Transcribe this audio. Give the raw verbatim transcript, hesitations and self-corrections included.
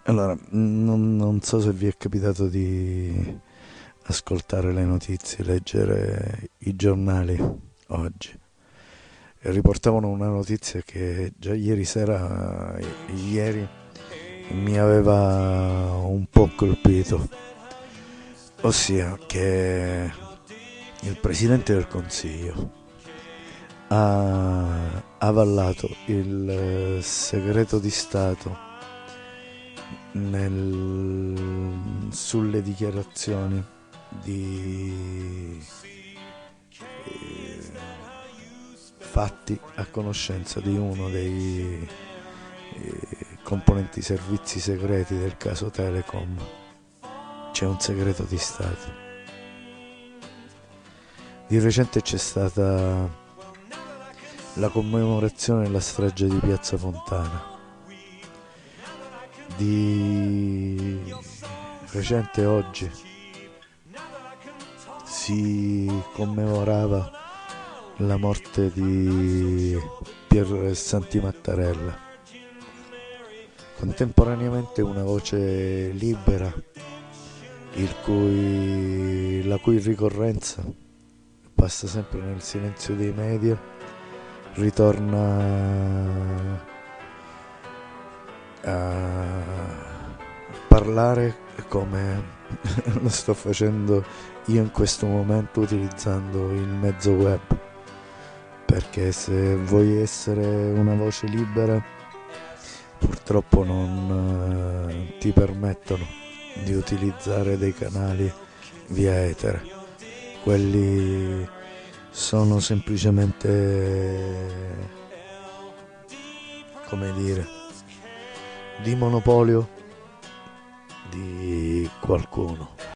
Allora, non, non so se vi è capitato di ascoltare le notizie, leggere i giornali oggi. E riportavano una notizia che già ieri sera, eh, ieri, mi aveva un po' colpito, ossia che il Presidente del Consiglio ha avallato il eh, segreto di Stato nel- sulle dichiarazioni di eh, fatti a conoscenza di uno dei eh, componenti servizi segreti del caso Telecom. C'è un segreto di Stato. Di recente c'è stata la commemorazione della strage di Piazza Fontana. Di recente oggi si commemorava la morte di Pier Santi Mattarella. Contemporaneamente una voce libera, il cui, la cui ricorrenza passa sempre nel silenzio dei media, ritorna a parlare come lo sto facendo io in questo momento utilizzando il mezzo web, perché se vuoi essere una voce libera purtroppo non eh, ti permettono di utilizzare dei canali via etere. Quelli sono semplicemente, come dire, di monopolio di qualcuno.